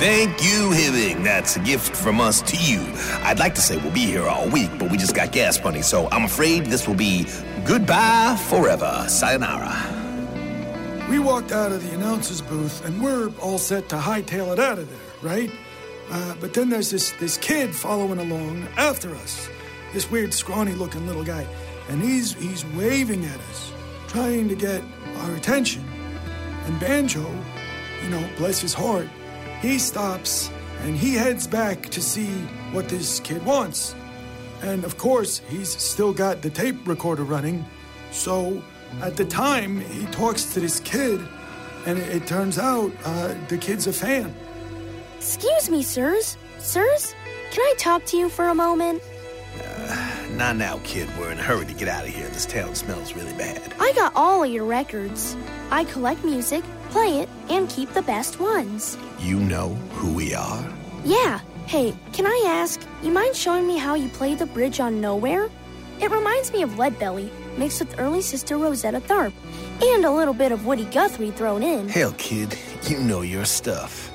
Thank you, Hibbing. That's a gift from us to you. I'd like to say we'll be here all week, but we just got gas money, so I'm afraid this will be goodbye forever. Sayonara. We walked out of the announcer's booth, and we're all set to hightail it out of there, right? But then there's this kid following along after us. This weird, scrawny-looking little guy. And he's waving at us, trying to get our attention. And Banjo, bless his heart, he stops and he heads back to see what this kid wants. And of course, he's still got the tape recorder running. So at the time, he talks to this kid, and it turns out the kid's a fan. Excuse me, sirs. Sirs, can I talk to you for a moment? Not now, kid. We're in a hurry to get out of here. This town smells really bad. I got all of your records. I collect music, play it, and keep the best ones. You know who we are? Yeah. Hey, can I ask, you mind showing me how you play the bridge on Nowhere? It reminds me of Leadbelly, mixed with early Sister Rosetta Tharpe, and a little bit of Woody Guthrie thrown in. Hell, kid, you know your stuff.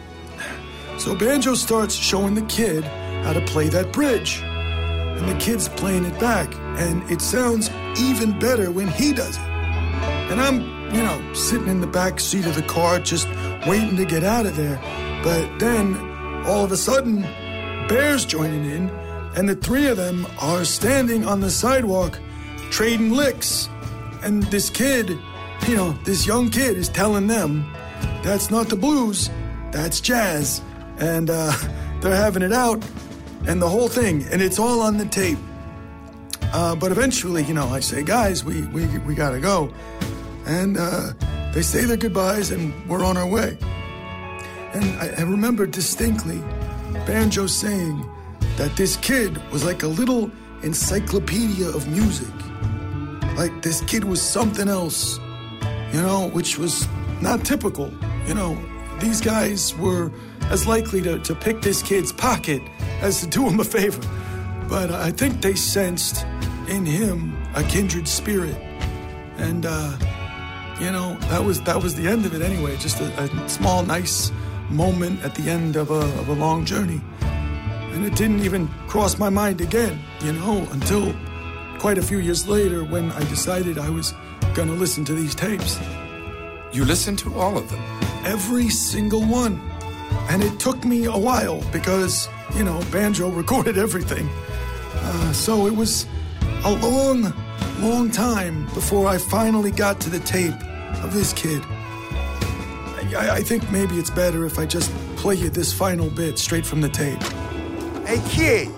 So Banjo starts showing the kid how to play that bridge. And the kid's playing it back, and it sounds even better when he does it. And I'm, sitting in the back seat of the car just waiting to get out of there. But then, all of a sudden, Bear's joining in, and the three of them are standing on the sidewalk trading licks. And this kid, this young kid is telling them, that's not the blues, that's jazz. And they're having it out. And the whole thing, and it's all on the tape. But eventually, I say, guys, we gotta go. And they say their goodbyes, and we're on our way. And I remember distinctly Banjo saying that this kid was like a little encyclopedia of music. Like this kid was something else, which was not typical. These guys were as likely to pick this kid's pocket as to do him a favor. But I think they sensed in him a kindred spirit. And, that was the end of it anyway. Just a small, nice moment at the end of a long journey. And it didn't even cross my mind again, until quite a few years later when I decided I was going to listen to these tapes. You listened to all of them? Every single one. And it took me a while because, Banjo recorded everything. So it was a long, long time before I finally got to the tape of this kid. I think maybe it's better if I just play you this final bit straight from the tape. Hey, kid.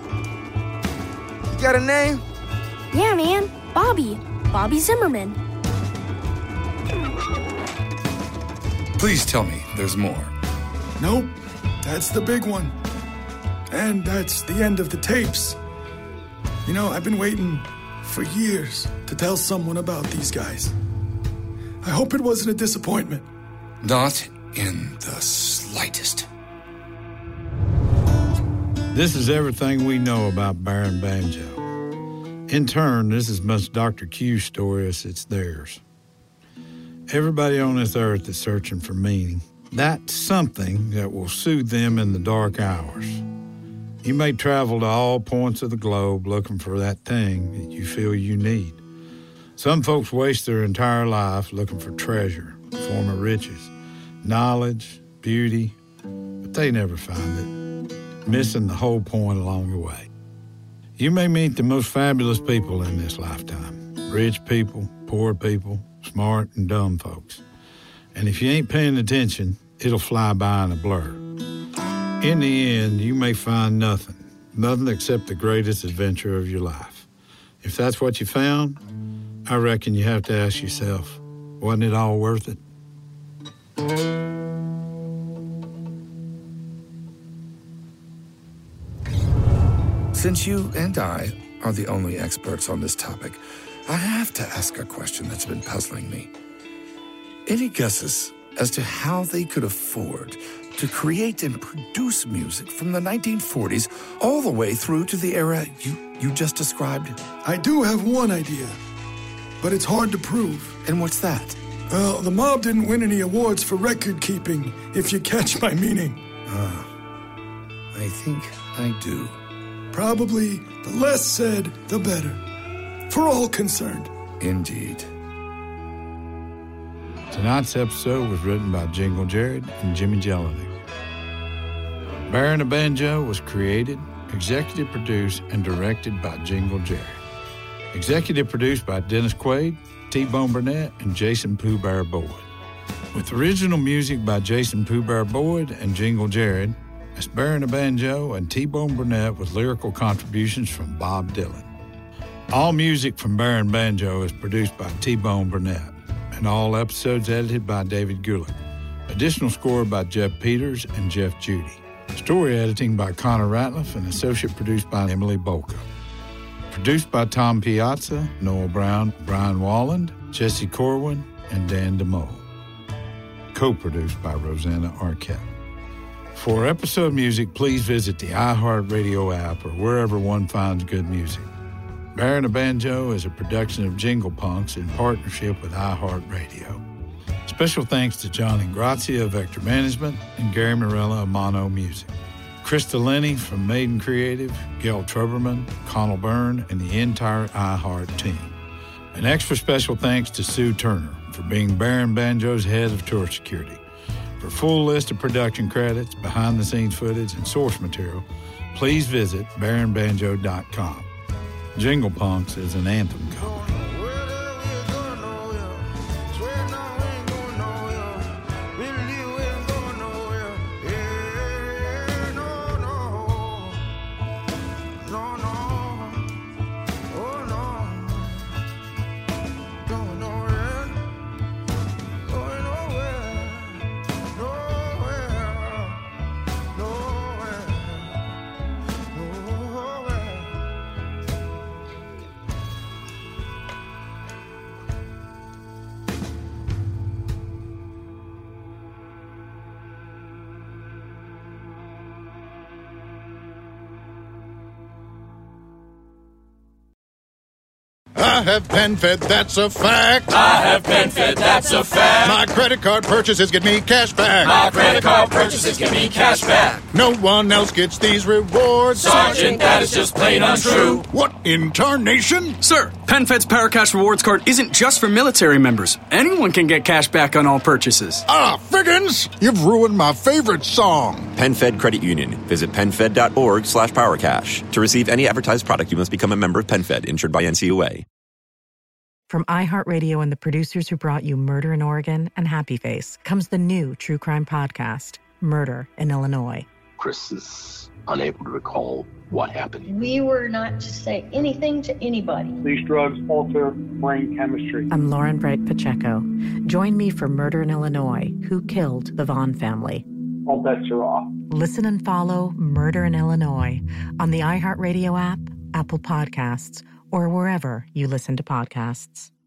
You got a name? Yeah, man. Bobby Zimmerman. Please tell me there's more. Nope. That's the big one. And that's the end of the tapes. I've been waiting for years to tell someone about these guys. I hope it wasn't a disappointment. Not in the slightest. This is everything we know about Bear and Banjo. In turn, this is as much Dr. Q's story as it's theirs. Everybody on this earth is searching for meaning. That's something that will soothe them in the dark hours. You may travel to all points of the globe looking for that thing that you feel you need. Some folks waste their entire life looking for treasure, a form of riches, knowledge, beauty, but they never find it, missing the whole point along the way. You may meet the most fabulous people in this lifetime, rich people, poor people, smart and dumb folks. And if you ain't paying attention, it'll fly by in a blur. In the end, you may find nothing except the greatest adventure of your life. If that's what you found, I reckon you have to ask yourself, wasn't it all worth it? Since you and I are the only experts on this topic, I have to ask a question that's been puzzling me. Any guesses as to how they could afford to create and produce music from the 1940s all the way through to the era you just described? I do have one idea, but it's hard to prove. And what's that? Well, the mob didn't win any awards for record keeping, if you catch my meaning. I think I do. Probably the less said, the better. For all concerned. Indeed. Tonight's episode was written by Jingle Jared and Jimmy Jelinek. Bear and a Banjo was created, executive produced, and directed by Jingle Jared. Executive produced by Dennis Quaid, T-Bone Burnett, and Jason Pooh Bear Boyd. With original music by Jason Pooh Bear Boyd and Jingle Jared, as Bear and a Banjo and T-Bone Burnett with lyrical contributions from Bob Dylan. All music from Bear and Banjo is produced by T-Bone Burnett, and all episodes edited by David Gulick. Additional score by Jeff Peters and Jeff Judy. Story editing by Connor Ratliff and associate produced by Emily Bolko. Produced by Tom Piazza, Noel Brown, Brian Walland, Jesse Corwin, and Dan DeMole. Co-produced by Rosanna Arquette. For episode music, please visit the iHeartRadio app or wherever one finds good music. Bear and a Banjo is a production of Jingle Punks in partnership with iHeartRadio. Special thanks to Johnny Grazia of Vector Management and Gary Morella of Mono Music. Krista Lenny from Maiden Creative, Gail Truberman, Connell Byrne, and the entire iHeart team. An extra special thanks to Sue Turner for being Bear and Banjo's head of tour security. For a full list of production credits, behind-the-scenes footage, and source material, please visit bearandbanjo.com. Jingle Punks is an anthem company. I have PenFed, that's a fact. I have PenFed, that's a fact. My credit card purchases get me cash back. My credit card purchases get me cash back. No one else gets these rewards. Sergeant, that is just plain untrue. What in tarnation? Sir, PenFed's Paracash Rewards Card isn't just for military members. Anyone can get cash back on all purchases. Ah, Figgins! You've ruined my favorite song. PenFed Credit Union. Visit PenFed.org/PowerCash. To receive any advertised product, you must become a member of PenFed, insured by NCUA. From iHeartRadio and the producers who brought you Murder in Oregon and Happy Face comes the new true crime podcast, Murder in Illinois. Chris is unable to recall what happened. We were not to say anything to anybody. These drugs alter brain chemistry. I'm Lauren Bright Pacheco. Join me for Murder in Illinois, Who Killed the Vaughn Family. All bets are off. Listen and follow Murder in Illinois on the iHeartRadio app, Apple Podcasts, or wherever you listen to podcasts.